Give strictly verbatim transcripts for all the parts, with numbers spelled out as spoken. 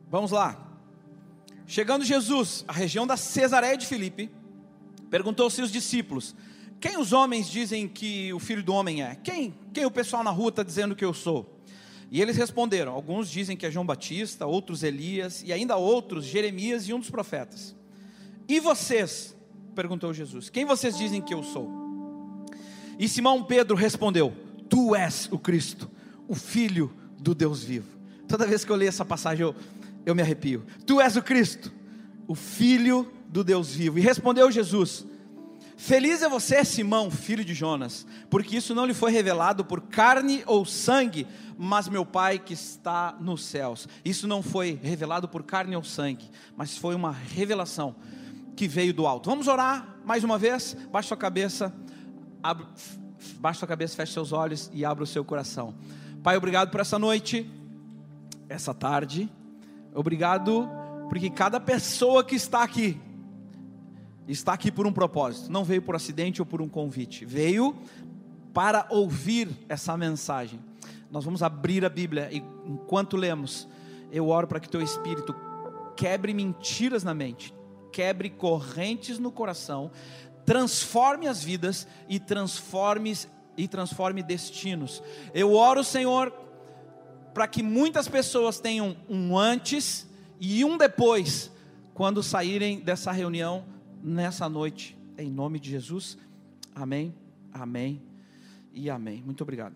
Vamos lá. Chegando Jesus à região da Cesareia de Filipe, perguntou aos seus discípulos: quem os homens dizem que o Filho do Homem é? Quem, quem o pessoal na rua está dizendo que eu sou? E eles responderam: alguns dizem que é João Batista, outros Elias, e ainda outros Jeremias e um dos profetas. E vocês? Perguntou Jesus: quem vocês dizem que eu sou? E Simão Pedro respondeu: tu és o Cristo, o Filho do Deus vivo. Toda vez que eu leio essa passagem eu, eu me arrepio. Tu és o Cristo, o Filho do Deus vivo. E respondeu Jesus: feliz é você, Simão, filho de Jonas, porque isso não lhe foi revelado por carne ou sangue, mas meu Pai que está nos céus. Isso não foi revelado por carne ou sangue, mas foi uma revelação que veio do alto. Vamos orar mais uma vez. Baixe sua cabeça, abre, baixe sua cabeça, feche seus olhos e abra o seu coração. Pai, obrigado por essa noite, essa tarde. Obrigado porque cada pessoa que está aqui está aqui por um propósito. Não veio por acidente ou por um convite. Veio para ouvir essa mensagem. Nós vamos abrir a Bíblia e enquanto lemos, eu oro para que teu Espírito quebre mentiras na mente, quebre correntes no coração, transforme as vidas e transforme, e transforme destinos. Eu oro, Senhor, para que muitas pessoas tenham um antes e um depois, quando saírem dessa reunião nessa noite, em nome de Jesus. Amém, amém e amém. Muito obrigado.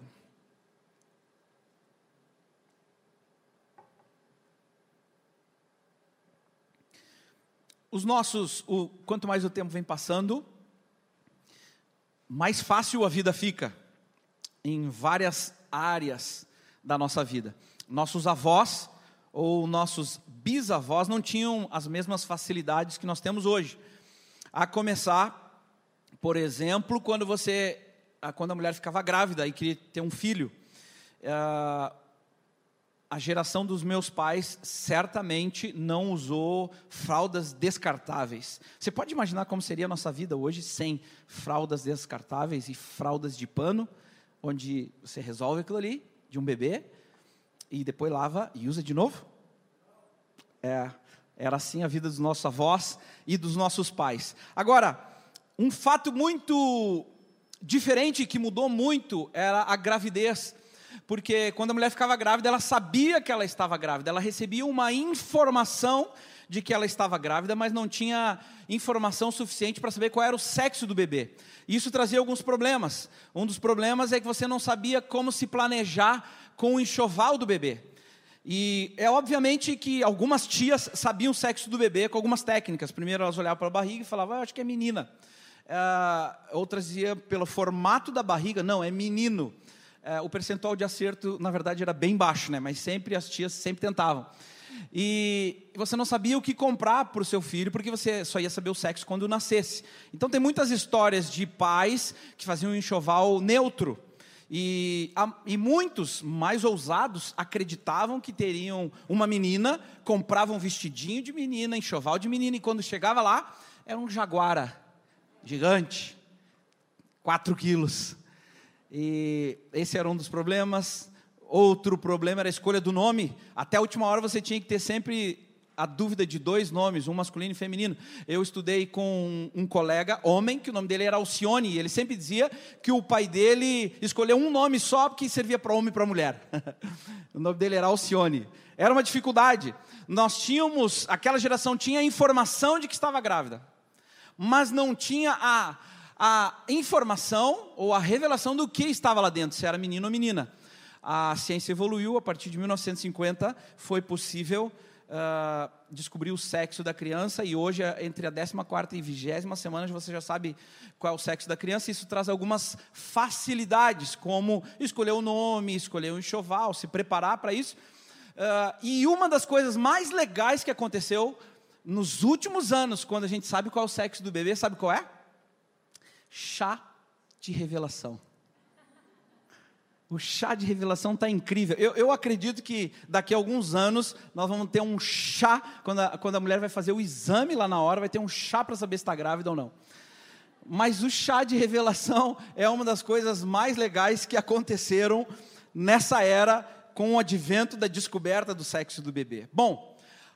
Os nossos, o, quanto mais o tempo vem passando, mais fácil a vida fica, em várias áreas da nossa vida. Nossos avós ou nossos bisavós não tinham as mesmas facilidades que nós temos hoje. A começar, por exemplo, quando você, quando a mulher ficava grávida e queria ter um filho, a geração dos meus pais certamente não usou fraldas descartáveis. Você pode imaginar como seria a nossa vida hoje sem fraldas descartáveis e fraldas de pano, onde você resolve aquilo ali de um bebê e depois lava e usa de novo? É, era assim a vida dos nossos avós e dos nossos pais. Agora, um fato muito diferente que mudou muito era a gravidez. Porque quando a mulher ficava grávida, ela sabia que ela estava grávida, ela recebia uma informação de que ela estava grávida, mas não tinha informação suficiente para saber qual era o sexo do bebê. Isso trazia alguns problemas. Um dos problemas é que você não sabia como se planejar com o enxoval do bebê. E é obviamente que algumas tias sabiam o sexo do bebê com algumas técnicas. Primeiro elas olhavam para a barriga e falavam: ah, acho que é menina. Uh, outras diziam pelo formato da barriga: não, é menino. Uh, o percentual de acerto, na verdade, era bem baixo, né? Mas sempre as tias sempre tentavam. E você não sabia o que comprar para o seu filho, porque você só ia saber o sexo quando nascesse. Então tem muitas histórias de pais que faziam um enxoval neutro. E, e muitos mais ousados acreditavam que teriam uma menina, compravam um vestidinho de menina, enxoval de menina, e quando chegava lá, era um jaguara gigante, quatro quilos. E esse era um dos problemas. Outro problema era a escolha do nome. Até a última hora você tinha que ter sempre a dúvida de dois nomes, um masculino e feminino. Eu estudei com um colega, homem, que o nome dele era Alcione, e ele sempre dizia que o pai dele escolheu um nome só porque servia para homem e para mulher. O nome dele era Alcione. Era uma dificuldade. Nós tínhamos, aquela geração tinha a informação de que estava grávida, mas não tinha a... a informação ou a revelação do que estava lá dentro, se era menino ou menina. A ciência evoluiu, a partir de mil novecentos e cinquenta foi possível uh, descobrir o sexo da criança, e hoje, entre a décima quarta e vigésima semana, você já sabe qual é o sexo da criança. Isso traz algumas facilidades, como escolher o nome, escolher o enxoval, se preparar para isso. Uh, e uma das coisas mais legais que aconteceu nos últimos anos, quando a gente sabe qual é o sexo do bebê, sabe qual é? Chá de revelação. O chá de revelação está incrível. Eu, eu acredito que daqui a alguns anos nós vamos ter um chá, quando a, quando a mulher vai fazer o exame lá na hora, vai ter um chá para saber se está grávida ou não. Mas o chá de revelação é uma das coisas mais legais que aconteceram nessa era, com o advento da descoberta do sexo do bebê. Bom,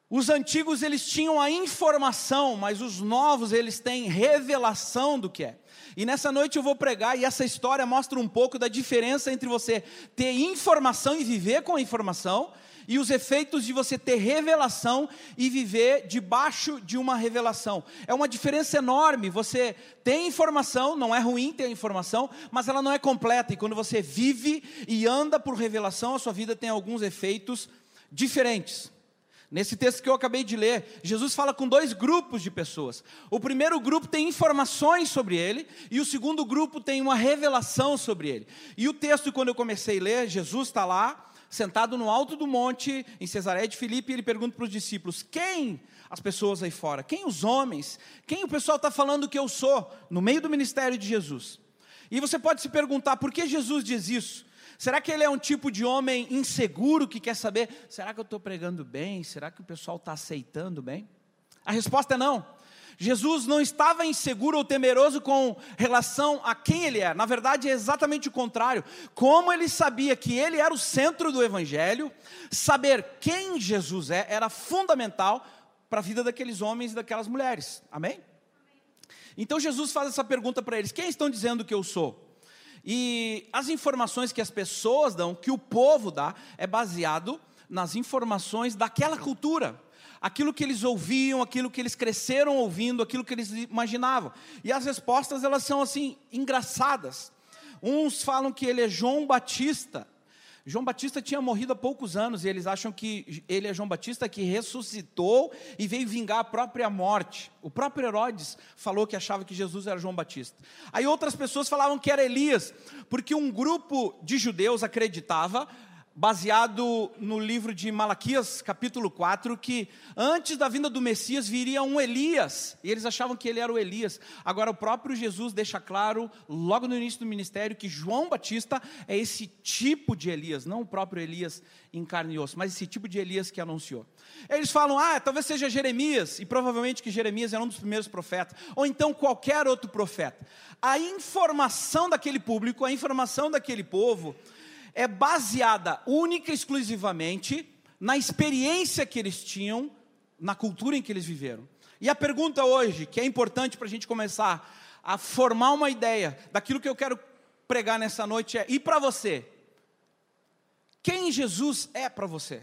Os antigos eles tinham a informação, mas os novos eles têm revelação do que é. E nessa noite eu vou pregar, e essa história mostra um pouco da diferença entre você ter informação e viver com a informação, e os efeitos de você ter revelação e viver debaixo de uma revelação. É uma diferença enorme. Você tem informação, não é ruim ter informação, mas ela não é completa. E quando você vive e anda por revelação, a sua vida tem alguns efeitos diferentes. Nesse texto que eu acabei de ler, Jesus fala com dois grupos de pessoas. O primeiro grupo tem informações sobre ele, e o segundo grupo tem uma revelação sobre ele. E o texto, quando eu comecei a ler, Jesus está lá, sentado no alto do monte, em Cesareia de Filipe, e ele pergunta para os discípulos: quem as pessoas aí fora? Quem os homens? Quem o pessoal está falando que eu sou? No meio do ministério de Jesus. E você pode se perguntar, por que Jesus diz isso? Será que ele é um tipo de homem inseguro que quer saber, será que eu estou pregando bem? Será que o pessoal está aceitando bem? A resposta é não. Jesus não estava inseguro ou temeroso com relação a quem ele era. Na verdade é exatamente o contrário. Como ele sabia que ele era o centro do evangelho, saber quem Jesus é, era fundamental para a vida daqueles homens e daquelas mulheres. Amém? Então Jesus faz essa pergunta para eles: quem estão dizendo que eu sou? E as informações que as pessoas dão, que o povo dá, é baseado nas informações daquela cultura. Aquilo que eles ouviam, aquilo que eles cresceram ouvindo, aquilo que eles imaginavam. E as respostas, elas são assim, engraçadas. Uns falam que ele é João Batista. João Batista tinha morrido há poucos anos, e eles acham que ele é João Batista que ressuscitou e veio vingar a própria morte. O próprio Herodes falou que achava que Jesus era João Batista. Aí outras pessoas falavam que era Elias, porque um grupo de judeus acreditava, baseado no livro de Malaquias, capítulo quatro, que antes da vinda do Messias viria um Elias, e eles achavam que ele era o Elias. Agora o próprio Jesus deixa claro, logo no início do ministério, que João Batista é esse tipo de Elias, não o próprio Elias em carne e osso, mas esse tipo de Elias que anunciou. Eles falam, ah, talvez seja Jeremias, e provavelmente que Jeremias era um dos primeiros profetas, ou então qualquer outro profeta. A informação daquele público, a informação daquele povo, é baseada única e exclusivamente na experiência que eles tinham, na cultura em que eles viveram. E a pergunta hoje, que é importante para a gente começar a formar uma ideia daquilo que eu quero pregar nessa noite é: e para você? Quem Jesus é para você?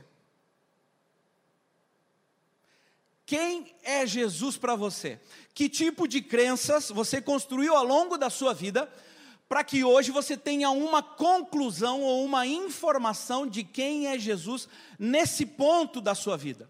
Quem é Jesus para você? Que tipo de crenças você construiu ao longo da sua vida, para que hoje você tenha uma conclusão ou uma informação de quem é Jesus nesse ponto da sua vida?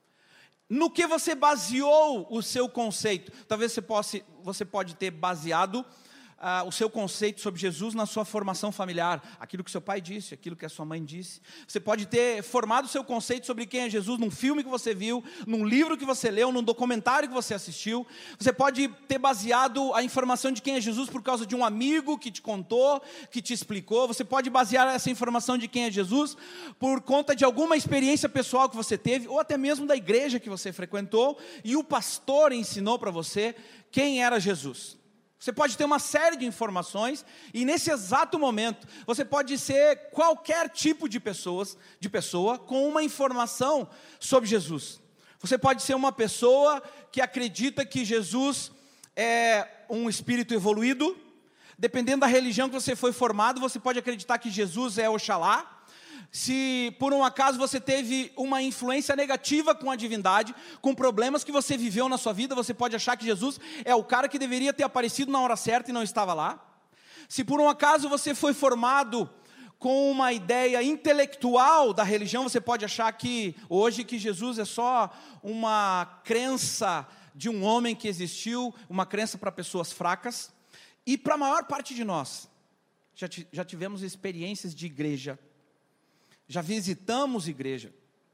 No que você baseou o seu conceito? Talvez você, possa, você pode ter baseado ah, o seu conceito sobre Jesus na sua formação familiar, aquilo que seu pai disse, aquilo que a sua mãe disse. Você pode ter formado o seu conceito sobre quem é Jesus num filme que você viu, num livro que você leu, num documentário que você assistiu. Você pode ter baseado a informação de quem é Jesus por causa de um amigo que te contou, que te explicou. Você pode basear essa informação de quem é Jesus por conta de alguma experiência pessoal que você teve, ou até mesmo da igreja que você frequentou, e o pastor ensinou para você quem era Jesus. Você pode ter uma série de informações, e nesse exato momento, você pode ser qualquer tipo de, pessoas, de pessoa com uma informação sobre Jesus. Você pode ser uma pessoa que acredita que Jesus é um espírito evoluído. Dependendo da religião que você foi formado, você pode acreditar que Jesus é Oxalá. Se por um acaso você teve uma influência negativa com a divindade, com problemas que você viveu na sua vida, você pode achar que Jesus é o cara que deveria ter aparecido na hora certa e não estava lá. Se por um acaso você foi formado com uma ideia intelectual da religião, você pode achar que hoje que Jesus é só uma crença de um homem que existiu, uma crença para pessoas fracas. E para a maior parte de nós, já, já tivemos experiências de igreja, já visitamos igreja.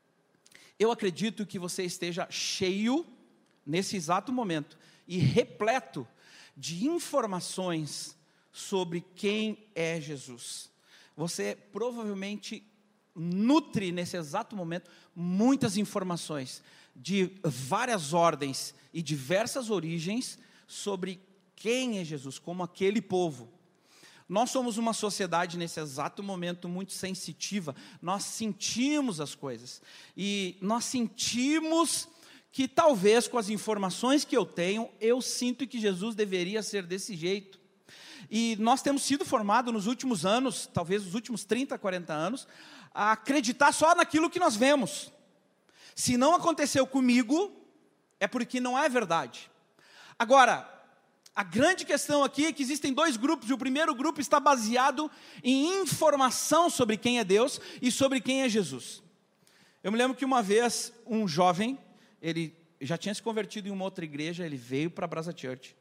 Eu acredito que você esteja cheio, nesse exato momento, e repleto de informações sobre quem é Jesus. Você provavelmente nutre, nesse exato momento, muitas informações, de várias ordens e diversas origens, sobre quem é Jesus, como aquele povo. Nós somos uma sociedade nesse exato momento muito sensitiva, nós sentimos as coisas, e nós sentimos que talvez com as informações que eu tenho, eu sinto que Jesus deveria ser desse jeito. E nós temos sido formados nos últimos anos, talvez nos últimos trinta, quarenta anos, a acreditar só naquilo que nós vemos. Se não aconteceu comigo, é porque não é verdade. Agora, a grande questão aqui é que existem dois grupos, e o primeiro grupo está baseado em informação sobre quem é Deus e sobre quem é Jesus. Eu me lembro que uma vez um jovem, ele já tinha se convertido em uma outra igreja, ele veio para a Brasa Church.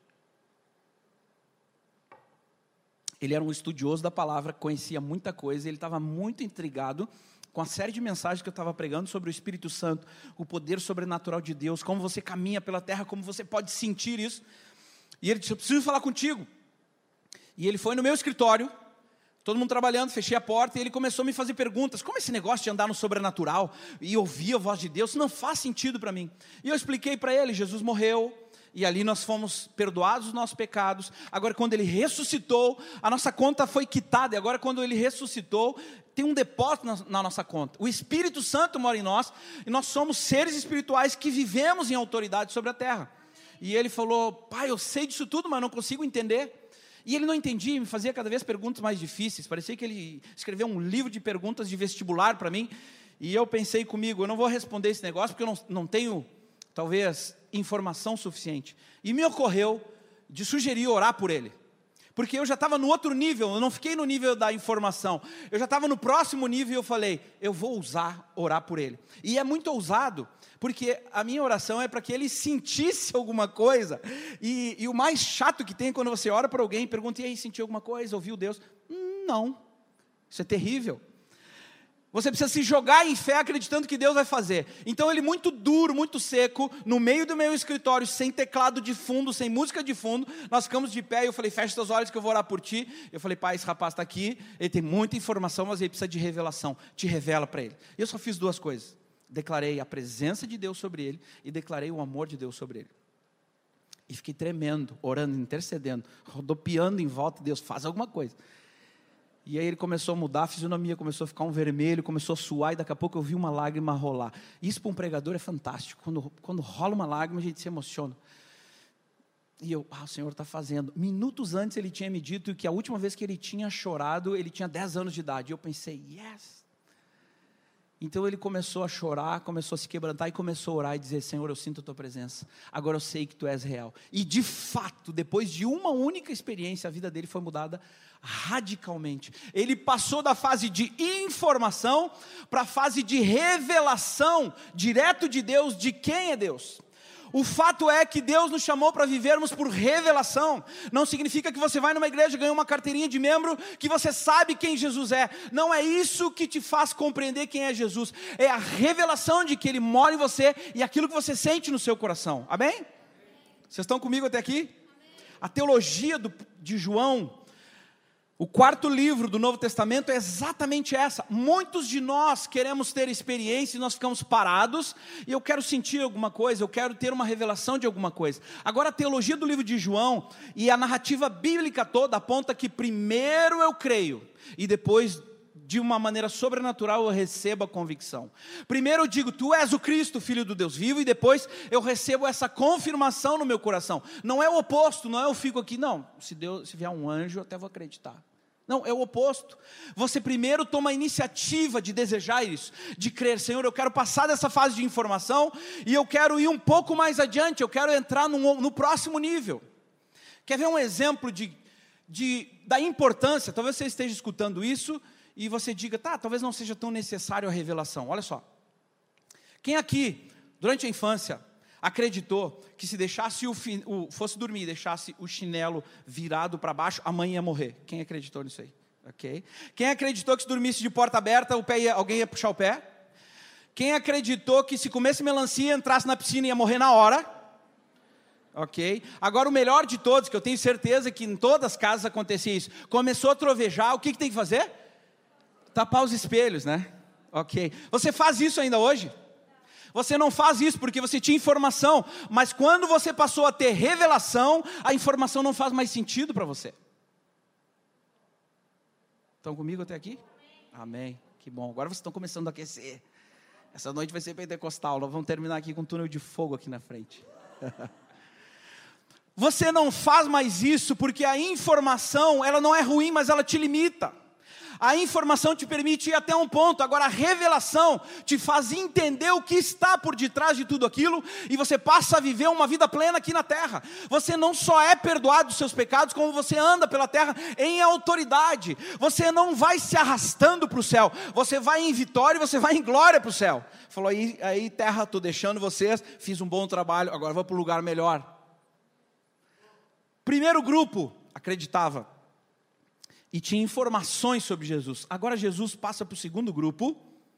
Ele era um estudioso da palavra, conhecia muita coisa, ele estava muito intrigado com a série de mensagens que eu estava pregando sobre o Espírito Santo, o poder sobrenatural de Deus, como você caminha pela terra, como você pode sentir isso. E ele disse, eu preciso falar contigo. E ele foi no meu escritório, todo mundo trabalhando, fechei a porta, e ele começou a me fazer perguntas, como esse negócio de andar no sobrenatural, e ouvir a voz de Deus, não faz sentido para mim. E eu expliquei para ele, Jesus morreu, e ali nós fomos perdoados os nossos pecados. Agora quando ele ressuscitou, a nossa conta foi quitada, e agora quando ele ressuscitou, tem um depósito na, na nossa conta. O Espírito Santo mora em nós, e nós somos seres espirituais que vivemos em autoridade sobre a terra. E ele falou, pai, eu sei disso tudo, mas não consigo entender. E ele não entendia, me fazia cada vez perguntas mais difíceis. Parecia que ele escreveu um livro de perguntas de vestibular para mim. E eu pensei comigo, eu não vou responder esse negócio, porque eu não, não tenho, talvez, informação suficiente. E me ocorreu de sugerir orar por ele. Porque eu já estava no outro nível, eu não fiquei no nível da informação. Eu já estava no próximo nível e eu falei, eu vou ousar orar por ele. E é muito ousado, porque a minha oração é para que ele sentisse alguma coisa. E, e o mais chato que tem é quando você ora para alguém e pergunta, e aí, sentiu alguma coisa, ouviu Deus? Hum, não, isso é terrível. Você precisa se jogar em fé acreditando que Deus vai fazer. Então ele muito duro, muito seco, no meio do meu escritório, sem teclado de fundo, sem música de fundo, nós ficamos de pé e eu falei, fecha seus olhos que eu vou orar por ti. Eu falei, pai, esse rapaz está aqui, ele tem muita informação, mas ele precisa de revelação, te revela para ele. E eu só fiz duas coisas, declarei a presença de Deus sobre ele e declarei o amor de Deus sobre ele. E fiquei tremendo, orando, intercedendo, rodopiando em volta, Deus faz alguma coisa. E aí ele começou a mudar, a fisionomia começou a ficar um vermelho, começou a suar, e daqui a pouco eu vi uma lágrima rolar. Isso para um pregador é fantástico, quando, quando rola uma lágrima a gente se emociona. E eu, ah, o Senhor está fazendo. Minutos antes ele tinha me dito que a última vez que ele tinha chorado, ele tinha dez anos de idade. E eu pensei, yes. Então ele começou a chorar, começou a se quebrantar e começou a orar e dizer, Senhor, eu sinto a tua presença, agora eu sei que tu és real. E de fato, depois de uma única experiência, a vida dele foi mudada radicalmente. Ele passou da fase de informação para a fase de revelação, direto de Deus, de quem é Deus. O fato é que Deus nos chamou para vivermos por revelação. Não significa que você vai numa igreja, ganha uma carteirinha de membro, que você sabe quem Jesus é. Não é isso que te faz compreender quem é Jesus. É a revelação de que Ele mora em você e aquilo que você sente no seu coração. Amém? Vocês estão comigo até aqui? A teologia do, de João, o quarto livro do Novo Testamento é exatamente essa. Muitos de nós queremos ter experiência e nós ficamos parados, e eu quero sentir alguma coisa, eu quero ter uma revelação de alguma coisa. Agora a teologia do livro de João e a narrativa bíblica toda aponta que primeiro eu creio, e depois de uma maneira sobrenatural eu recebo a convicção. Primeiro eu digo, tu és o Cristo, Filho do Deus vivo, e depois eu recebo essa confirmação no meu coração. Não é o oposto, não é eu fico aqui, não, se, Deus, se vier um anjo eu até vou acreditar. Não, é o oposto. Você primeiro toma a iniciativa de desejar isso, de crer, Senhor, eu quero passar dessa fase de informação, e eu quero ir um pouco mais adiante, eu quero entrar no, no próximo nível. Quer ver um exemplo de, de, da importância? Talvez você esteja escutando isso, e você diga, tá, talvez não seja tão necessário a revelação. Olha só, quem aqui, durante a infância, acreditou que se deixasse o, o fosse dormir e deixasse o chinelo virado para baixo, a mãe ia morrer? Quem acreditou nisso aí? Okay. Quem acreditou que se dormisse de porta aberta, o pé ia, alguém ia puxar o pé? Quem acreditou que se comesse melancia e entrasse na piscina ia morrer na hora? Ok. Agora o melhor de todos, que eu tenho certeza que em todas as casas acontecia isso, começou a trovejar, o que, que tem que fazer? Tapar os espelhos, né? Ok. Você faz isso ainda hoje? Você não faz isso porque você tinha informação, mas quando você passou a ter revelação, a informação não faz mais sentido para você. Estão comigo até aqui? Amém. Amém. Que bom. Agora vocês estão começando a aquecer. Essa noite vai ser pentecostal. Nós vamos terminar aqui com um túnel de fogo aqui na frente. Você não faz mais isso porque a informação, ela não é ruim, mas ela te limita. A informação te permite ir até um ponto. Agora a revelação te faz entender o que está por detrás de tudo aquilo, e você passa a viver uma vida plena aqui na terra. Você não só é perdoado dos seus pecados, como você anda pela terra em autoridade. Você não vai se arrastando para o céu, você vai em vitória e você vai em glória para o céu. Falou, aí, aí terra, estou deixando vocês, fiz um bom trabalho, agora vou para um lugar melhor. Primeiro grupo acreditava e tinha informações sobre Jesus. Agora Jesus passa para o segundo grupo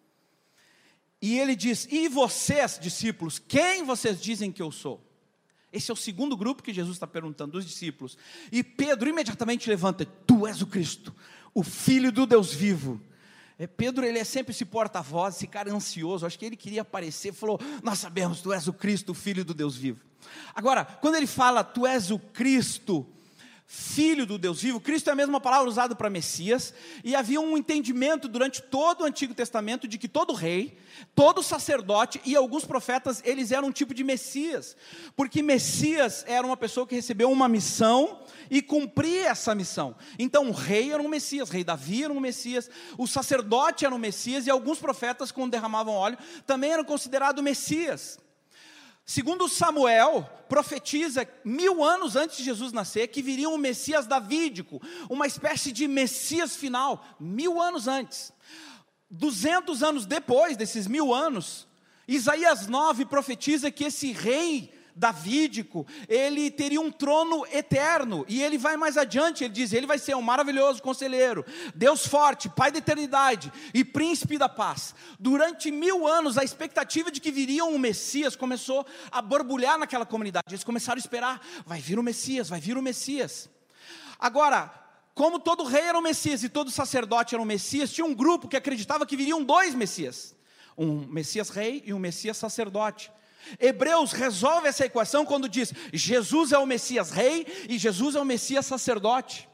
e ele diz, e vocês, discípulos, quem vocês dizem que eu sou? Esse é o segundo grupo que Jesus está perguntando, dos discípulos. E Pedro imediatamente levanta, tu és o Cristo, o Filho do Deus vivo. É, Pedro, ele é sempre esse porta-voz, esse cara ansioso, acho que ele queria aparecer, falou, nós sabemos, tu és o Cristo, o Filho do Deus vivo. Agora, quando ele fala, tu és o Cristo, Filho do Deus vivo, Cristo é a mesma palavra usada para Messias, e havia um entendimento durante todo o Antigo Testamento, de que todo rei, todo sacerdote e alguns profetas, eles eram um tipo de Messias, porque Messias era uma pessoa que recebeu uma missão, e cumpria essa missão. Então o rei era um Messias, o rei Davi era um Messias, o sacerdote era um Messias, e alguns profetas, quando derramavam óleo, também eram considerados Messias. Segundo Samuel, profetiza mil anos antes de Jesus nascer, que viria um Messias davídico, uma espécie de Messias final, mil anos antes. Duzentos anos depois desses mil anos, Isaías nove profetiza que esse rei davídico, ele teria um trono eterno, e ele vai mais adiante, ele diz, ele vai ser um maravilhoso conselheiro, Deus forte, Pai da eternidade, e príncipe da paz. Durante mil anos, a expectativa de que viria um Messias, começou a borbulhar naquela comunidade, eles começaram a esperar, vai vir o Messias, vai vir o Messias. Agora, como todo rei era um Messias, e todo sacerdote era um Messias, tinha um grupo que acreditava que viriam dois Messias, um Messias rei e um Messias sacerdote. Hebreus resolve essa equação quando diz, Jesus é o Messias rei e Jesus é o Messias sacerdote.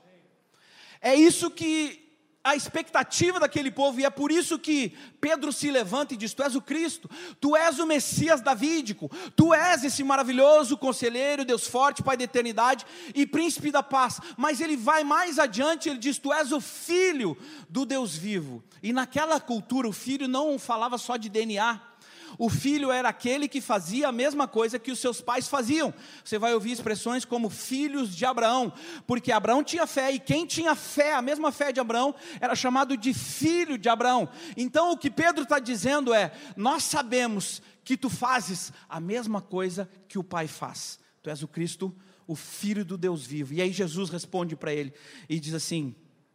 É isso que a expectativa daquele povo, e é por isso que Pedro se levanta e diz, tu és o Cristo, tu és o Messias davídico, tu és esse maravilhoso conselheiro, Deus forte, Pai da eternidade e príncipe da paz. Mas ele vai mais adiante, ele diz, tu és o Filho do Deus vivo. E naquela cultura o filho não falava só de D N A, o filho era aquele que fazia a mesma coisa que os seus pais faziam. Você vai ouvir expressões como filhos de Abraão, porque Abraão tinha fé, e quem tinha fé, a mesma fé de Abraão, era chamado de filho de Abraão. Então o que Pedro está dizendo é, nós sabemos que tu fazes a mesma coisa que o Pai faz. Tu és o Cristo, o Filho do Deus vivo. E aí Jesus responde para ele e diz assim,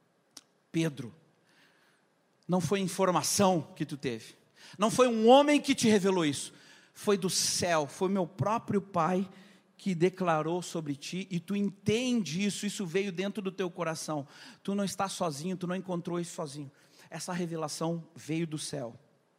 Pedro, não foi informação que tu teve, não foi um homem que te revelou isso, foi do céu, foi meu próprio Pai que declarou sobre ti, e tu entende isso, isso veio dentro do teu coração, tu não estás sozinho, tu não encontrou isso sozinho, essa revelação veio do céu.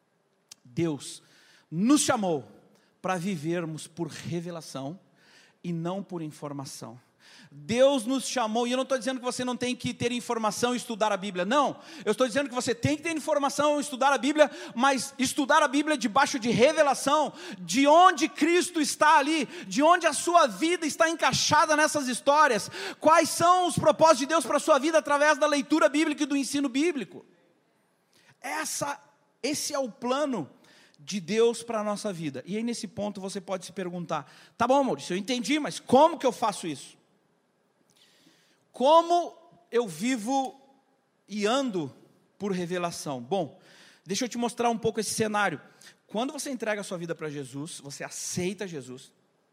Deus nos chamou para vivermos por revelação e não por informação. Deus nos chamou, e eu não estou dizendo que você não tem que ter informação e estudar a Bíblia, não, eu estou dizendo que você tem que ter informação e estudar a Bíblia, mas estudar a Bíblia debaixo de revelação, de onde Cristo está ali, de onde a sua vida está encaixada nessas histórias, quais são os propósitos de Deus para a sua vida através da leitura bíblica e do ensino bíblico. Essa, esse é o plano de Deus para a nossa vida. E aí nesse ponto você pode se perguntar, tá bom Maurício, eu entendi, mas como que eu faço isso? Como eu vivo e ando por revelação? Bom, deixa eu te mostrar um pouco esse cenário. Quando você entrega a sua vida para Jesus, você aceita Jesus,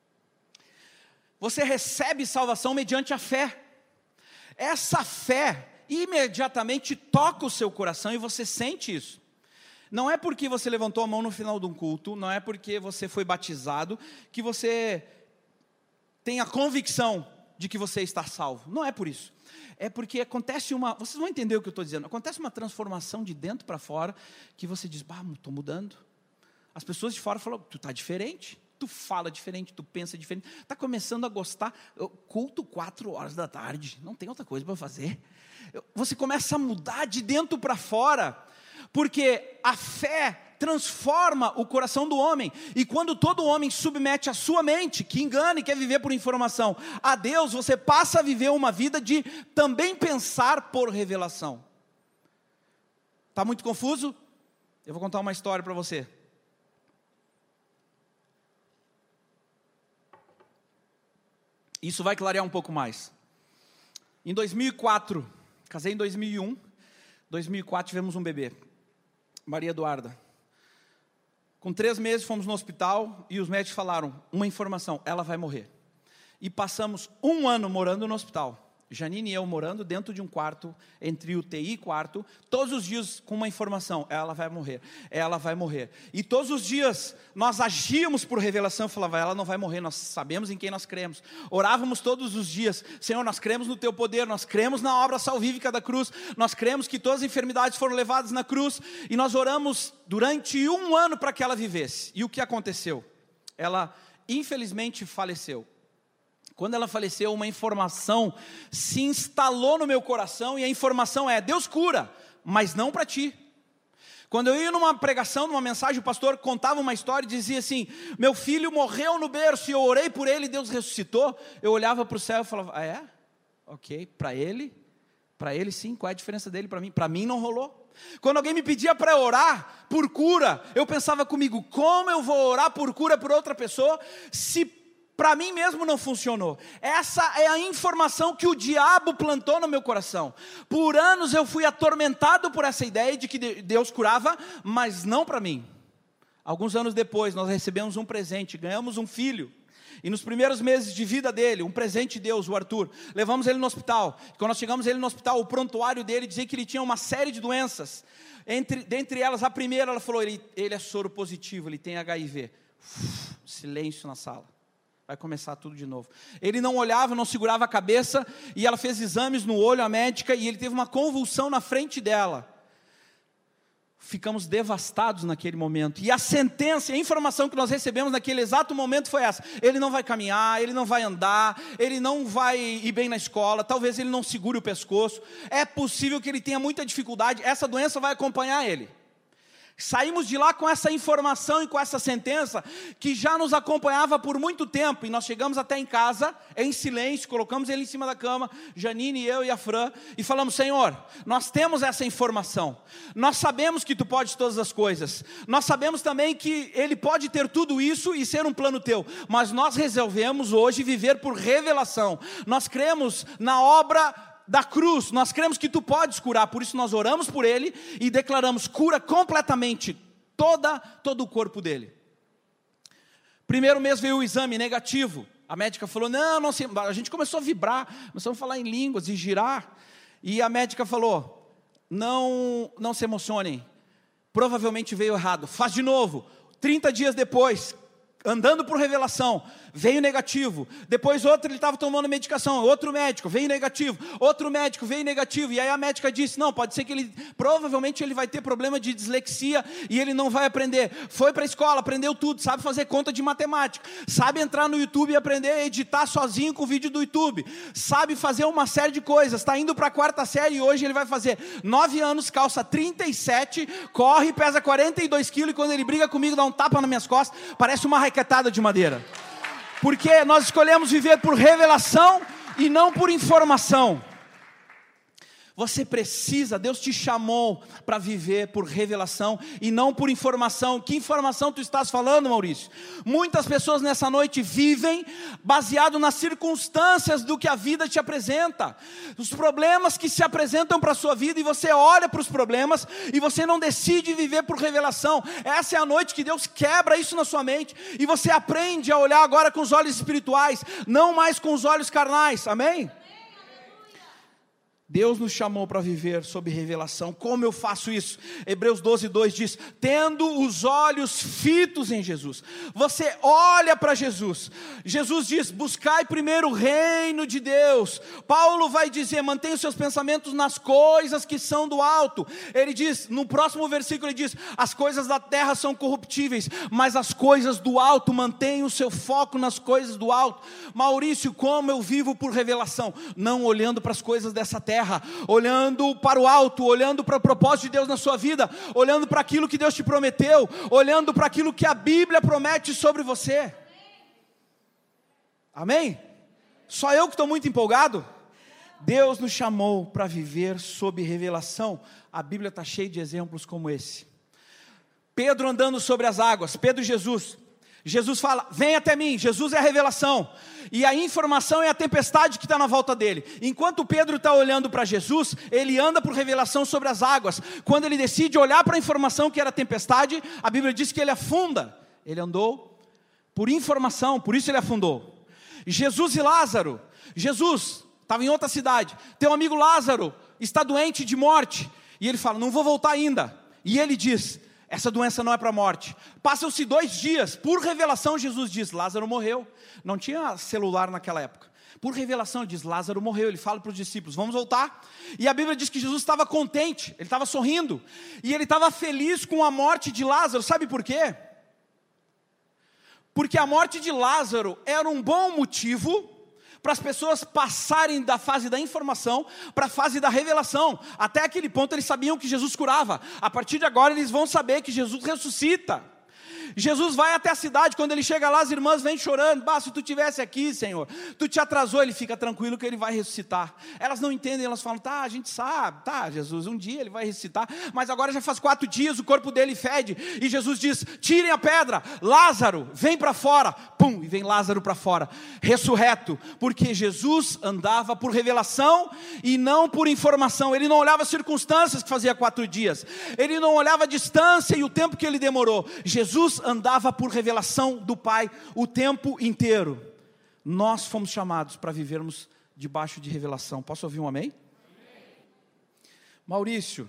você recebe salvação mediante a fé. Essa fé imediatamente toca o seu coração e você sente isso. Não é porque você levantou a mão no final de um culto, não é porque você foi batizado, que você tem a convicção de que você está salvo, não é por isso, é porque acontece uma, vocês vão entender o que eu estou dizendo, acontece uma transformação de dentro para fora, que você diz, bah, estou mudando, as pessoas de fora falam, tu está diferente, tu fala diferente, tu pensa diferente, está começando a gostar, culto quatro horas da tarde, não tem outra coisa para fazer, você começa a mudar de dentro para fora, porque a fé transforma o coração do homem, e quando todo homem submete a sua mente, que engana e quer viver por informação, a Deus, você passa a viver uma vida de também pensar por revelação. Está muito confuso? Eu vou contar uma história para você. Isso vai clarear um pouco mais. Em dois mil e quatro, casei em dois mil e um, em dois mil e quatro tivemos um bebê, Maria Eduarda. Com três meses fomos no hospital e os médicos falaram, uma informação, ela vai morrer. E passamos um ano morando no hospital. Janine e eu morando dentro de um quarto, entre U T I e quarto, todos os dias com uma informação, ela vai morrer, ela vai morrer. E todos os dias nós agíamos por revelação, falava, ela não vai morrer, nós sabemos em quem nós cremos. Orávamos todos os dias, Senhor, nós cremos no Teu poder, nós cremos na obra salvífica da cruz, nós cremos que todas as enfermidades foram levadas na cruz, e nós oramos durante um ano para que ela vivesse. E o que aconteceu? Ela infelizmente faleceu. Quando ela faleceu, uma informação se instalou no meu coração, e a informação é, Deus cura, mas não para ti. Quando eu ia numa pregação, numa mensagem, o pastor contava uma história e dizia assim, meu filho morreu no berço, e eu orei por ele, e Deus ressuscitou. Eu olhava para o céu e falava, ah é? Ok, para ele? Para ele sim, qual é a diferença dele para mim? Para mim não rolou. Quando alguém me pedia para orar por cura, eu pensava comigo, como eu vou orar por cura por outra pessoa, se para mim mesmo não funcionou? Essa é a informação que o diabo plantou no meu coração. Por anos eu fui atormentado por essa ideia de que Deus curava, mas não para mim. Alguns anos depois nós recebemos um presente, ganhamos um filho. E nos primeiros meses de vida dele, um presente de Deus, o Arthur, levamos ele no hospital. Quando nós chegamos ele no hospital, o prontuário dele dizia que ele tinha uma série de doenças. Entre, dentre elas, a primeira, ela falou, ele, ele é soro positivo, ele tem H I V. Uf, silêncio na sala. Vai começar tudo de novo. Ele não olhava, não segurava a cabeça, e ela fez exames no olho, a médica, e ele teve uma convulsão na frente dela. Ficamos devastados naquele momento. E a sentença, a informação que nós recebemos naquele exato momento foi essa. Ele não vai caminhar, ele não vai andar, ele não vai ir bem na escola, talvez ele não segure o pescoço. É possível que ele tenha muita dificuldade, essa doença vai acompanhar ele. Saímos de lá com essa informação e com essa sentença que já nos acompanhava por muito tempo, e nós chegamos até em casa, em silêncio, colocamos ele em cima da cama, Janine, eu e a Fran, e falamos, Senhor, nós temos essa informação, nós sabemos que Tu podes todas as coisas, nós sabemos também que Ele pode ter tudo isso e ser um plano Teu, mas nós resolvemos hoje viver por revelação, nós cremos na obra da cruz, nós cremos que Tu podes curar, por isso nós oramos por ele e declaramos cura completamente, toda, todo o corpo dele. Primeiro mês veio o exame negativo, a médica falou, não, não sei, a gente começou a vibrar, começamos a falar em línguas e girar, e a médica falou, não, não se emocionem, provavelmente veio errado, faz de novo. Trinta dias depois, andando por revelação, veio negativo. Depois outro, ele estava tomando medicação, outro médico, veio negativo. Outro médico, veio negativo. E aí a médica disse, não, pode ser que ele, provavelmente ele vai ter problema de dislexia e ele não vai aprender. Foi para a escola, aprendeu tudo, sabe fazer conta de matemática, sabe entrar no YouTube e aprender a editar sozinho com o vídeo do YouTube, sabe fazer uma série de coisas, está indo para a quarta série e hoje ele vai fazer nove anos, calça trinta e sete, corre, pesa quarenta e dois quilos e quando ele briga comigo dá um tapa nas minhas costas, parece uma raquetada de madeira. Porque nós escolhemos viver por revelação e não por informação. Você precisa, Deus te chamou para viver por revelação e não por informação. Que informação tu estás falando, Maurício? Muitas pessoas nessa noite vivem baseado nas circunstâncias do que a vida te apresenta. Os problemas que se apresentam para a sua vida e você olha para os problemas e você não decide viver por revelação. Essa é a noite que Deus quebra isso na sua mente e você aprende a olhar agora com os olhos espirituais, não mais com os olhos carnais. Amém? Deus nos chamou para viver sob revelação. Como eu faço isso? Hebreus doze, dois diz: tendo os olhos fitos em Jesus. Você olha para Jesus. Jesus diz: buscai primeiro o reino de Deus. Paulo vai dizer: mantenha os seus pensamentos nas coisas que são do alto. Ele diz, no próximo versículo ele diz: as coisas da terra são corruptíveis, mas as coisas do alto, mantenha o seu foco nas coisas do alto. Maurício, como eu vivo por revelação? Não olhando para as coisas dessa terra, terra, olhando para o alto, olhando para o propósito de Deus na sua vida, olhando para aquilo que Deus te prometeu, olhando para aquilo que a Bíblia promete sobre você. Amém? Só eu que estou muito empolgado? Deus nos chamou para viver sob revelação. A Bíblia está cheia de exemplos como esse. Pedro andando sobre as águas, Pedro e Jesus. Jesus fala: vem até mim. Jesus é a revelação, e a informação é a tempestade que está na volta dele. Enquanto Pedro está olhando para Jesus, ele anda por revelação sobre as águas. Quando ele decide olhar para a informação que era a tempestade, a Bíblia diz que ele afunda. Ele andou por informação, por isso ele afundou. Jesus e Lázaro. Jesus estava em outra cidade, teu amigo Lázaro está doente de morte, e ele fala: não vou voltar ainda. E ele diz: essa doença não é para a morte. Passam-se dois dias, por revelação Jesus diz: Lázaro morreu. Não tinha celular naquela época. Por revelação ele diz: Lázaro morreu. Ele fala para os discípulos: vamos voltar. E a Bíblia diz que Jesus estava contente, ele estava sorrindo, e ele estava feliz com a morte de Lázaro. Sabe por quê? Porque a morte de Lázaro era um bom motivo para as pessoas passarem da fase da informação para a fase da revelação. Até aquele ponto eles sabiam que Jesus curava. A partir de agora eles vão saber que Jesus ressuscita. Jesus vai até a cidade. Quando ele chega lá, as irmãs vêm chorando: bah, se tu estivesse aqui, Senhor, tu te atrasou. Ele fica tranquilo que ele vai ressuscitar. Elas não entendem, elas falam: tá, a gente sabe, tá, Jesus, um dia ele vai ressuscitar, mas agora já faz quatro dias, o corpo dele fede. E Jesus diz: tirem a pedra, Lázaro, vem para fora. Pum, e vem Lázaro para fora, ressurreto, porque Jesus andava por revelação e não por informação. Ele não olhava as circunstâncias que fazia quatro dias, ele não olhava a distância e o tempo que ele demorou. Jesus andava por revelação do Pai o tempo inteiro. Nós fomos chamados para vivermos debaixo de revelação. Posso ouvir um amém? Amém. Maurício,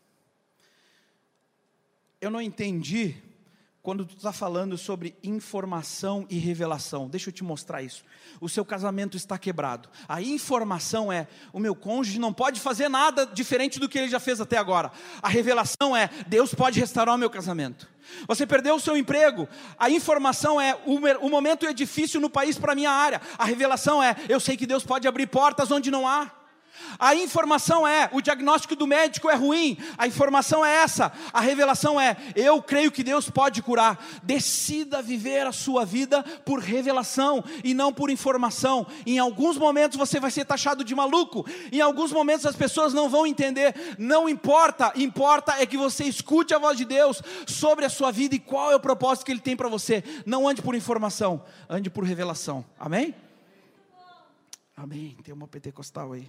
eu não entendi quando tu está falando sobre informação e revelação. Deixa eu te mostrar isso. O seu casamento está quebrado. A informação é: o meu cônjuge não pode fazer nada diferente do que ele já fez até agora. A revelação é: Deus pode restaurar o meu casamento. Você perdeu o seu emprego. A informação é: o, o momento é difícil no país para a minha área. A revelação é: eu sei que Deus pode abrir portas onde não há. A informação é: o diagnóstico do médico é ruim. A informação é essa. A revelação é: eu creio que Deus pode curar. Decida viver a sua vida por revelação e não por informação. Em alguns momentos você vai ser taxado de maluco, em alguns momentos as pessoas não vão entender. Não importa, importa é que você escute a voz de Deus sobre a sua vida e qual é o propósito que Ele tem para você. Não ande por informação, ande por revelação. Amém? Amém. Tem uma pentecostal aí.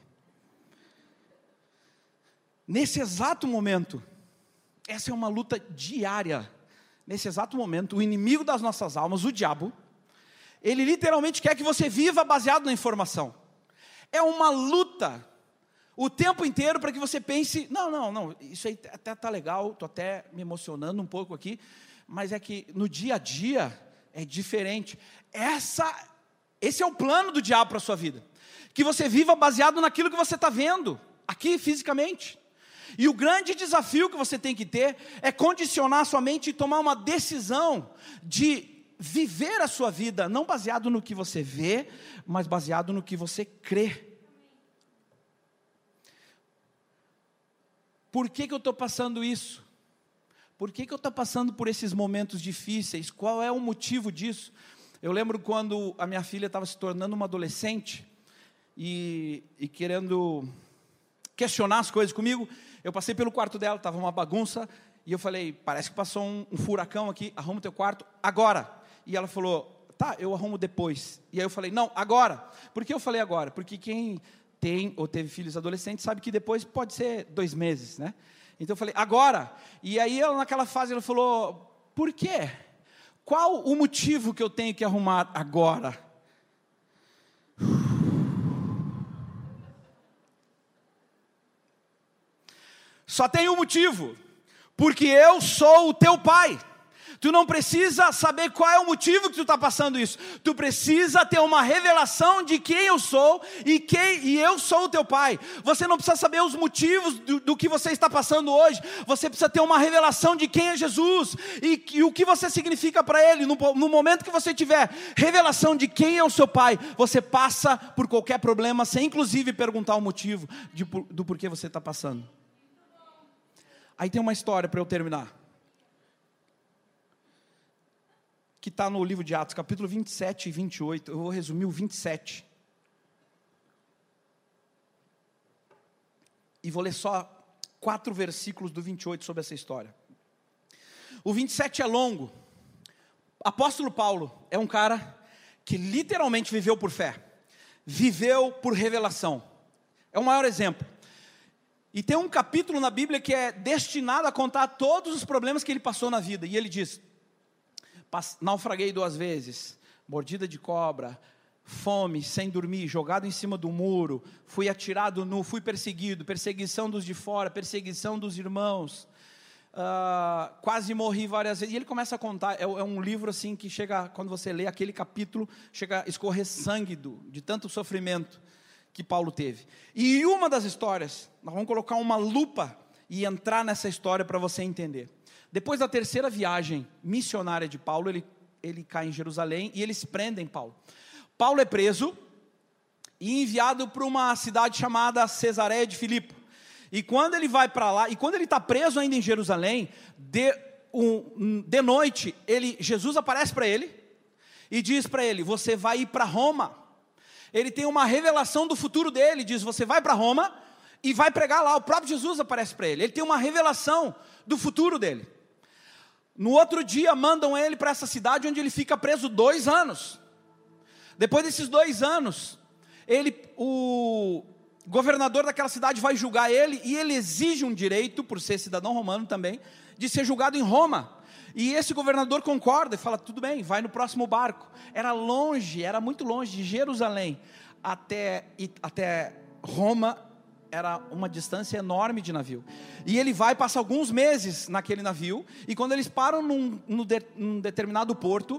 Nesse exato momento, essa é uma luta diária. Nesse exato momento, o inimigo das nossas almas, o diabo, ele literalmente quer que você viva baseado na informação. É uma luta o tempo inteiro para que você pense: não, não, não, isso aí até está legal, estou até me emocionando um pouco aqui, mas é que no dia a dia é diferente. Essa, esse é o plano do diabo para a sua vida, que você viva baseado naquilo que você está vendo, aqui fisicamente. E o grande desafio que você tem que ter é condicionar a sua mente e tomar uma decisão de viver a sua vida, não baseado no que você vê, mas baseado no que você crê. Por que que eu estou passando isso? Por que que eu estou passando por esses momentos difíceis? Qual é o motivo disso? Eu lembro quando a minha filha estava se tornando uma adolescente e, e querendo questionar as coisas comigo. Eu passei pelo quarto dela, estava uma bagunça, e eu falei: parece que passou um, um furacão aqui, arruma o teu quarto agora. E ela falou: tá, eu arrumo depois. E aí eu falei: não, agora. Por que eu falei agora? Porque quem tem ou teve filhos adolescentes sabe que depois pode ser dois meses, né? Então eu falei: agora. E aí ela, naquela fase, ela falou: por quê? Qual o motivo que eu tenho que arrumar agora? Só tem um motivo: porque eu sou o teu pai. Tu não precisa saber qual é o motivo que tu está passando isso. Tu precisa ter uma revelação de quem eu sou e, quem, e eu sou o teu pai. Você não precisa saber os motivos do, do que você está passando hoje. Você precisa ter uma revelação de quem é Jesus e, e o que você significa para Ele. No, no momento que você tiver revelação de quem é o seu pai, você passa por qualquer problema sem inclusive perguntar o motivo de, do porquê você está passando. Aí tem uma história para eu terminar, que está no livro de Atos, capítulo vinte e sete e vinte e oito. Eu vou resumir o vinte e sete. E vou ler só quatro versículos do vinte e oito sobre essa história. O vinte e sete é longo. Apóstolo Paulo é um cara que literalmente viveu por fé. Viveu por revelação. É o maior exemplo. E tem um capítulo na Bíblia que é destinado a contar todos os problemas que ele passou na vida. E ele diz: naufraguei duas vezes, mordida de cobra, fome, sem dormir, jogado em cima do muro, fui atirado nu, fui perseguido, perseguição dos de fora, perseguição dos irmãos, uh, quase morri várias vezes. E ele começa a contar, é, é um livro assim que chega, quando você lê aquele capítulo, chega a escorrer sangue do, de tanto sofrimento que Paulo teve. E uma das histórias, nós vamos colocar uma lupa e entrar nessa história para você entender. Depois da terceira viagem missionária de Paulo, ele, ele cai em Jerusalém e eles prendem Paulo. Paulo é preso e enviado para uma cidade chamada Cesareia de Filipe. E quando ele vai para lá, e quando ele está preso ainda em Jerusalém, de, um, de noite, ele, Jesus aparece para ele e diz para ele: você vai ir para Roma. Ele tem uma revelação do futuro dele, diz: você vai para Roma e vai pregar lá. O próprio Jesus aparece para ele, ele tem uma revelação do futuro dele. No outro dia mandam ele para essa cidade onde ele fica preso dois anos. Depois desses dois anos, ele, o governador daquela cidade vai julgar ele, e ele exige um direito, por ser cidadão romano também, de ser julgado em Roma. E esse governador concorda e fala: tudo bem, vai no próximo barco. Era longe, era muito longe, de Jerusalém até, até Roma, era uma distância enorme de navio. E ele vai passar alguns meses naquele navio, e quando eles param num, num, de, num determinado porto,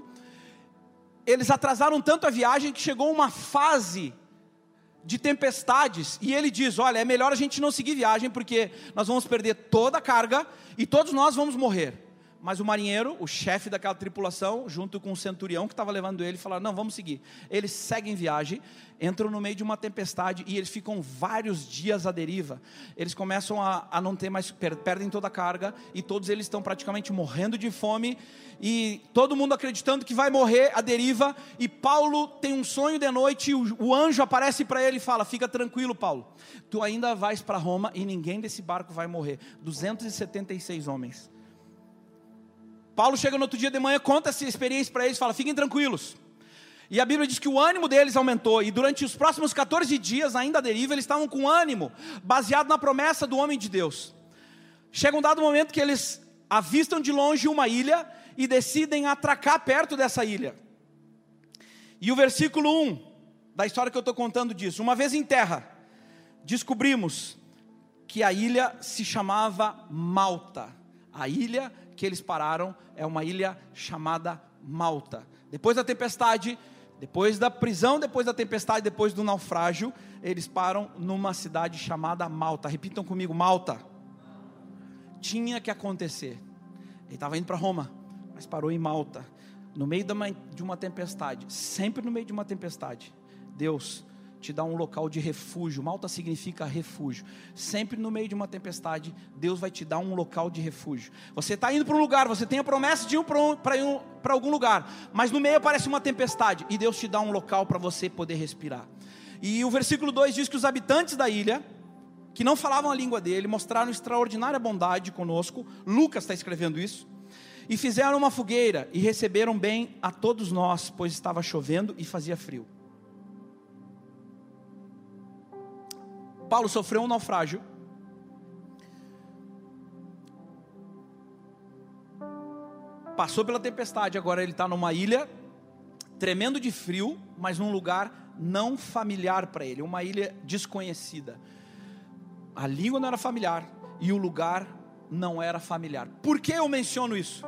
eles atrasaram tanto a viagem que chegou uma fase de tempestades, e ele diz: olha, é melhor a gente não seguir viagem, porque nós vamos perder toda a carga, e todos nós vamos morrer. Mas o marinheiro, o chefe daquela tripulação, junto com o centurião que estava levando ele, falaram: não, vamos seguir. Eles seguem viagem, entram no meio de uma tempestade, e eles ficam vários dias à deriva. Eles começam a, a não ter mais, per, perdem toda a carga, e todos eles estão praticamente morrendo de fome, e todo mundo acreditando que vai morrer à deriva. E Paulo tem um sonho de noite, e o, o anjo aparece para ele e fala: fica tranquilo, Paulo, tu ainda vais para Roma, e ninguém desse barco vai morrer. duzentos e setenta e seis homens. Paulo chega no outro dia de manhã, conta essa experiência para eles, fala: fiquem tranquilos. E a Bíblia diz que o ânimo deles aumentou, e durante os próximos catorze dias, ainda à deriva, eles estavam com ânimo, baseado na promessa do homem de Deus. Chega um dado momento que eles avistam de longe uma ilha, e decidem atracar perto dessa ilha. E o versículo um da história que eu estou contando diz: uma vez em terra, descobrimos que a ilha se chamava Malta. A ilha que eles pararam é uma ilha chamada Malta. Depois da tempestade, depois da prisão, depois da tempestade, depois do naufrágio, eles param numa cidade chamada Malta. Repitam comigo: Malta. Tinha que acontecer. Ele estava indo para Roma, mas parou em Malta, no meio de uma tempestade. Sempre no meio de uma tempestade, Deus te dá um local de refúgio. Malta significa refúgio. Sempre no meio de uma tempestade, Deus vai te dar um local de refúgio. Você está indo para um lugar, você tem a promessa de ir para um, um, para algum lugar, mas no meio aparece uma tempestade, e Deus te dá um local para você poder respirar. E o versículo dois diz que os habitantes da ilha, que não falavam a língua dele, mostraram extraordinária bondade conosco. Lucas está escrevendo isso. E fizeram uma fogueira, e receberam bem a todos nós, pois estava chovendo e fazia frio. Paulo sofreu um naufrágio, passou pela tempestade, agora ele está numa ilha, tremendo de frio, mas num lugar não familiar para ele, uma ilha desconhecida. A língua não era familiar, e o lugar não era familiar. Por que eu menciono isso?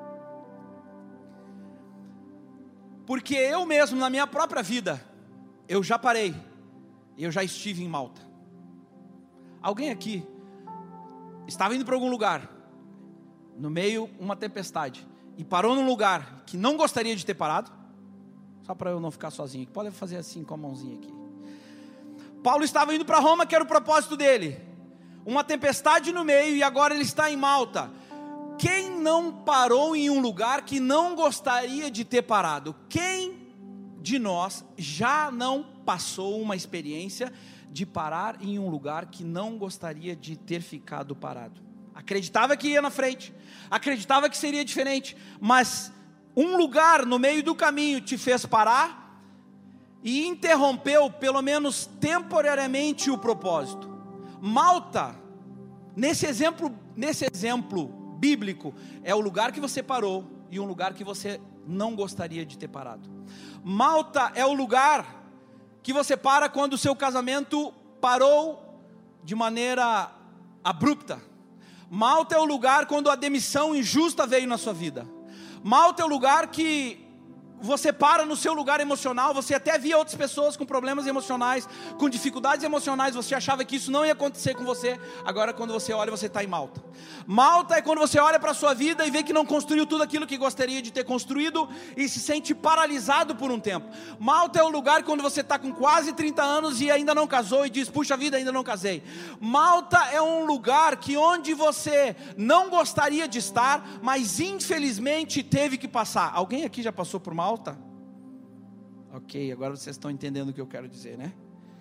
Porque eu mesmo, na minha própria vida, eu já parei, eu já estive em Malta. Alguém aqui estava indo para algum lugar, no meio uma tempestade, e parou num lugar que não gostaria de ter parado? Só para eu não ficar sozinho, pode fazer assim com a mãozinha aqui. Paulo estava indo para Roma, que era o propósito dele, uma tempestade no meio, e agora ele está em Malta. Quem não parou em um lugar que não gostaria de ter parado? Quem de nós já não passou uma experiência de parar em um lugar que não gostaria de ter ficado parado? Acreditava que ia na frente, acreditava que seria diferente, mas um lugar no meio do caminho te fez parar e interrompeu, pelo menos temporariamente, o propósito. Malta, nesse exemplo, nesse exemplo bíblico, é o lugar que você parou e um lugar que você não gostaria de ter parado. Malta é o lugar que você para quando o seu casamento parou de maneira abrupta. Malta é o lugar quando a demissão injusta veio na sua vida. Malta é o lugar que você para no seu lugar emocional. Você até via outras pessoas com problemas emocionais, com dificuldades emocionais, você achava que isso não ia acontecer com você. Agora quando você olha, você está em Malta. Malta é quando você olha para a sua vida e vê que não construiu tudo aquilo que gostaria de ter construído e se sente paralisado por um tempo. Malta é o lugar quando você está com quase trinta anos e ainda não casou e diz, puxa vida, ainda não casei. Malta é um lugar que onde você não gostaria de estar, mas infelizmente teve que passar. Alguém aqui já passou por Malta? Malta? Ok, agora vocês estão entendendo o que eu quero dizer, né?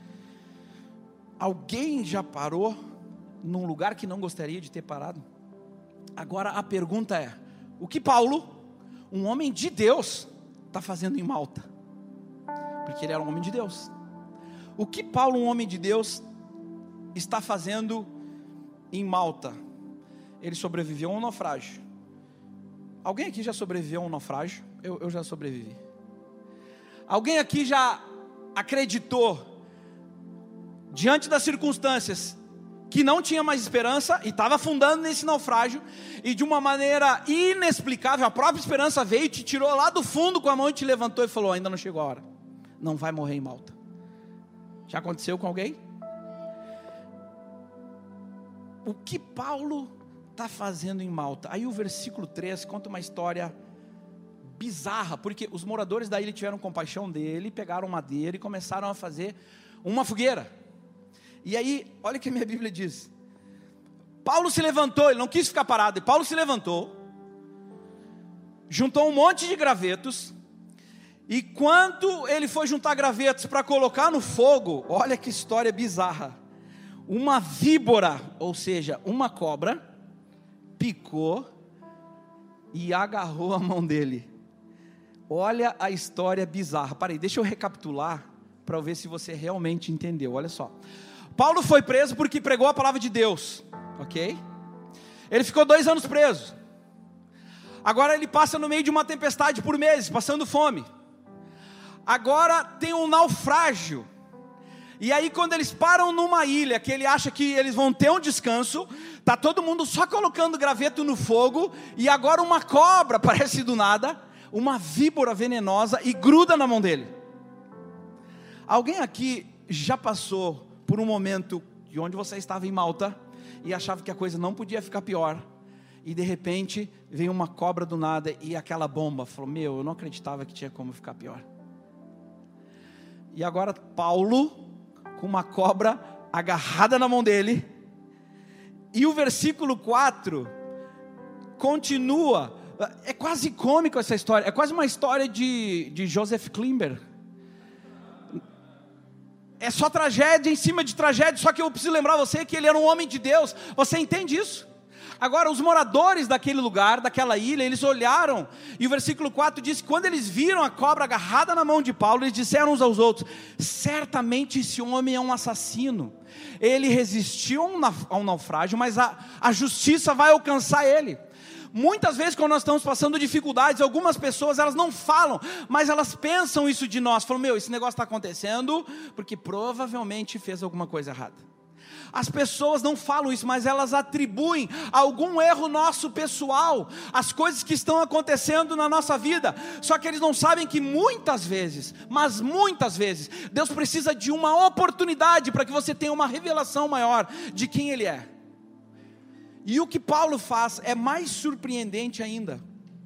Alguém já parou num lugar que não gostaria de ter parado? Agora a pergunta é, o que Paulo, um homem de Deus, está fazendo em Malta? Porque ele era um homem de Deus. O que Paulo, um homem de Deus, está fazendo em Malta? Ele sobreviveu a um naufrágio. Alguém aqui já sobreviveu a um naufrágio? Eu, eu já sobrevivi. Alguém aqui já acreditou, diante das circunstâncias, que não tinha mais esperança e estava afundando nesse naufrágio, e de uma maneira inexplicável, a própria esperança veio e te tirou lá do fundo com a mão e te levantou e falou, ainda não chegou a hora, não vai morrer em Malta? Já aconteceu com alguém? O que Paulo está fazendo em Malta? Aí o versículo três conta uma história bizarra, porque os moradores da ilha tiveram compaixão dele, pegaram madeira e começaram a fazer uma fogueira. E aí, olha o que a minha Bíblia diz. Paulo se levantou, ele não quis ficar parado, e Paulo se levantou, juntou um monte de gravetos, e quando ele foi juntar gravetos para colocar no fogo, olha que história bizarra, uma víbora, ou seja, uma cobra, picou e agarrou a mão dele. Olha a história bizarra. Parei, deixa eu recapitular para ver se você realmente entendeu. Olha só, Paulo foi preso porque pregou a palavra de Deus, ok? Ele ficou dois anos preso. Agora ele passa no meio de uma tempestade por meses, passando fome. Agora tem um naufrágio. E aí quando eles param numa ilha, que ele acha que eles vão ter um descanso, está todo mundo só colocando graveto no fogo, e agora uma cobra, parece do nada, uma víbora venenosa, e gruda na mão dele. Alguém aqui já passou por um momento de onde você estava em Malta, e achava que a coisa não podia ficar pior, e de repente veio uma cobra do nada, e aquela bomba, falou, meu, eu não acreditava que tinha como ficar pior. E agora Paulo, com uma cobra agarrada na mão dele, e o versículo quatro continua, é quase cômico essa história, é quase uma história de, de Joseph Klimber, é só tragédia em cima de tragédia, só que eu preciso lembrar você que ele era um homem de Deus, você entende isso? Agora os moradores daquele lugar, daquela ilha, eles olharam, e o versículo quatro diz que quando eles viram a cobra agarrada na mão de Paulo, eles disseram uns aos outros, certamente esse homem é um assassino, ele resistiu ao naufrágio, mas a, a justiça vai alcançar ele. Muitas vezes quando nós estamos passando dificuldades, algumas pessoas elas não falam, mas elas pensam isso de nós, falam, meu, esse negócio está acontecendo, porque provavelmente fez alguma coisa errada. As pessoas não falam isso, mas elas atribuem algum erro nosso pessoal às coisas que estão acontecendo na nossa vida. Só que eles não sabem que muitas vezes, mas muitas vezes, Deus precisa de uma oportunidade para que você tenha uma revelação maior de quem Ele é. E o que Paulo faz é mais surpreendente ainda.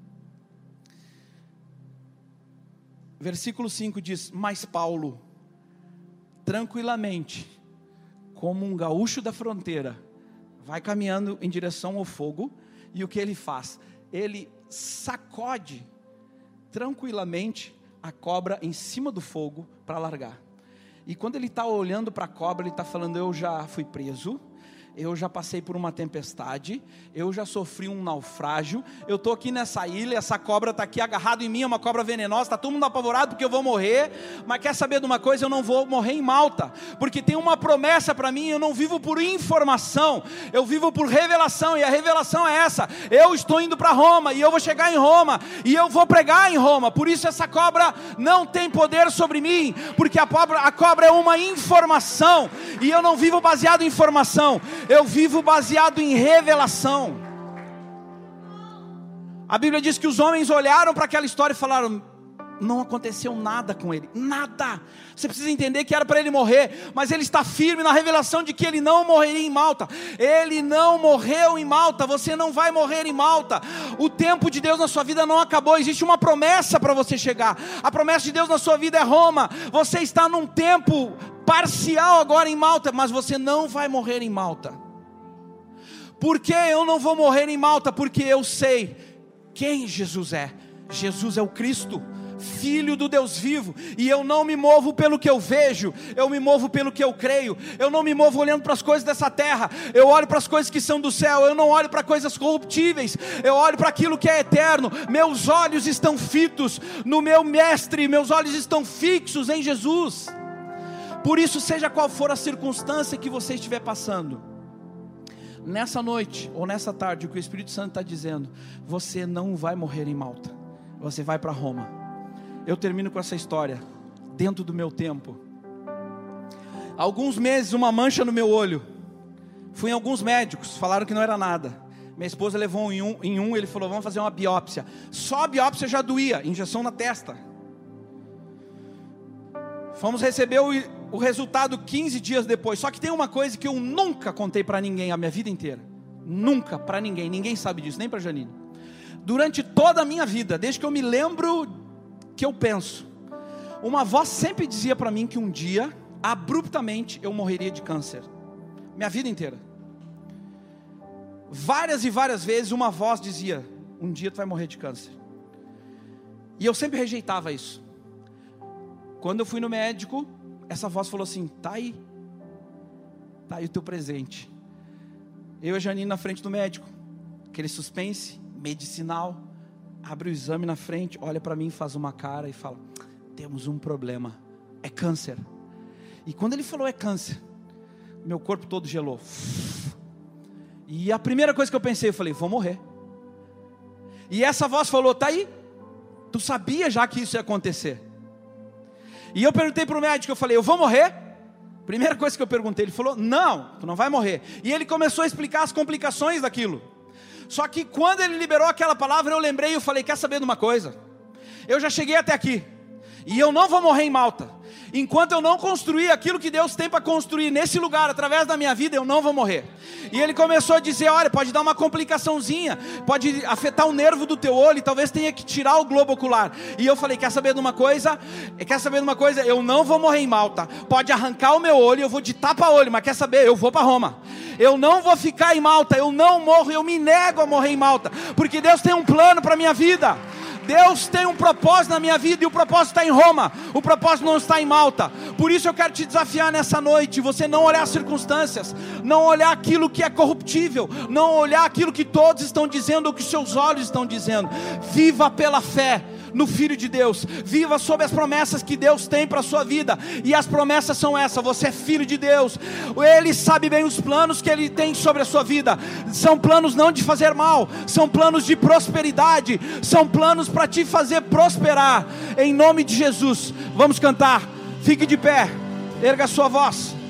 Versículo cinco diz: mas Paulo, tranquilamente, como um gaúcho da fronteira, vai caminhando em direção ao fogo, e o que ele faz? Ele sacode tranquilamente a cobra em cima do fogo para largar. E quando ele está olhando para a cobra, ele está falando: eu já fui preso, eu já passei por uma tempestade, eu já sofri um naufrágio, eu estou aqui nessa ilha, essa cobra está aqui agarrada em mim, é uma cobra venenosa, está todo mundo apavorado porque eu vou morrer, mas quer saber de uma coisa? Eu não vou morrer em Malta, porque tem uma promessa para mim. Eu não vivo por informação, eu vivo por revelação, e a revelação é essa: eu estou indo para Roma, e eu vou chegar em Roma, e eu vou pregar em Roma. Por isso essa cobra não tem poder sobre mim, porque a cobra, a cobra é uma informação, e eu não vivo baseado em informação, eu vivo baseado em revelação. A Bíblia diz que os homens olharam para aquela história e falaram: não aconteceu nada com ele, nada. Você precisa entender que era para ele morrer, mas ele está firme na revelação de que ele não morreria em Malta. Ele não morreu em Malta, você não vai morrer em Malta. O tempo de Deus na sua vida não acabou, existe uma promessa para você chegar. A promessa de Deus na sua vida é Roma. Você está num tempo parcial agora em Malta, mas você não vai morrer em Malta. Por que eu não vou morrer em Malta? Porque eu sei quem Jesus é. Jesus é o Cristo, Filho do Deus vivo, e eu não me movo pelo que eu vejo, eu me movo pelo que eu creio. Eu não me movo olhando para as coisas dessa terra, eu olho para as coisas que são do céu. Eu não olho para coisas corruptíveis, eu olho para aquilo que é eterno. Meus olhos estão fitos no meu mestre, meus olhos estão fixos em Jesus. Por isso, seja qual for a circunstância que você estiver passando, nessa noite ou nessa tarde, o que o Espírito Santo está dizendo: você não vai morrer em Malta, você vai para Roma. Eu termino com essa história, dentro do meu tempo. Há alguns meses, uma mancha no meu olho. Fui em alguns médicos, falaram que não era nada. Minha esposa levou em um, em um ele falou: vamos fazer uma biópsia. Só a biópsia já doía, injeção na testa. Fomos receber o, o resultado quinze dias depois. Só que tem uma coisa que eu nunca contei para ninguém a minha vida inteira. Nunca, para ninguém, ninguém sabe disso, nem para Janine. Durante toda a minha vida, desde que eu me lembro que eu penso, uma voz sempre dizia para mim que um dia, abruptamente, eu morreria de câncer. Minha vida inteira. Várias e várias vezes uma voz dizia: um dia tu vai morrer de câncer. E eu sempre rejeitava isso. Quando eu fui no médico, essa voz falou assim: tá aí, tá aí o teu presente. Eu e a Janine na frente do médico, aquele suspense medicinal. Abre o exame na frente, olha para mim, faz uma cara e fala: temos um problema, é câncer. E quando ele falou é câncer, meu corpo todo gelou. E a primeira coisa que eu pensei, eu falei: vou morrer. E essa voz falou: tá aí, tu sabia já que isso ia acontecer. E eu perguntei para o médico, eu falei: eu vou morrer? Primeira coisa que eu perguntei, ele falou: não, tu não vai morrer. E ele começou a explicar as complicações daquilo. Só que quando ele liberou aquela palavra, eu lembrei e eu falei: quer saber de uma coisa? Eu já cheguei até aqui, e eu não vou morrer em Malta. Enquanto eu não construir aquilo que Deus tem para construir nesse lugar, através da minha vida, eu não vou morrer. E ele começou a dizer: olha, pode dar uma complicaçãozinha, pode afetar o nervo do teu olho, e talvez tenha que tirar o globo ocular. E eu falei: quer saber de uma coisa? Quer saber de uma coisa? Eu não vou morrer em Malta. Pode arrancar o meu olho, eu vou de tapa-olho, mas quer saber? Eu vou para Roma. Eu não vou ficar em Malta, eu não morro, eu me nego a morrer em Malta, porque Deus tem um plano para a minha vida. Deus tem um propósito na minha vida, e o propósito está em Roma, o propósito não está em Malta. Por isso eu quero te desafiar nessa noite, você não olhar as circunstâncias, não olhar aquilo que é corruptível, não olhar aquilo que todos estão dizendo, ou que seus olhos estão dizendo. Viva pela fé no Filho de Deus, viva sob as promessas que Deus tem para a sua vida. E as promessas são essas: você é filho de Deus, Ele sabe bem os planos que Ele tem sobre a sua vida. São planos não de fazer mal, são planos de prosperidade, são planos para te fazer prosperar, em nome de Jesus. Vamos cantar, fique de pé, erga a sua voz.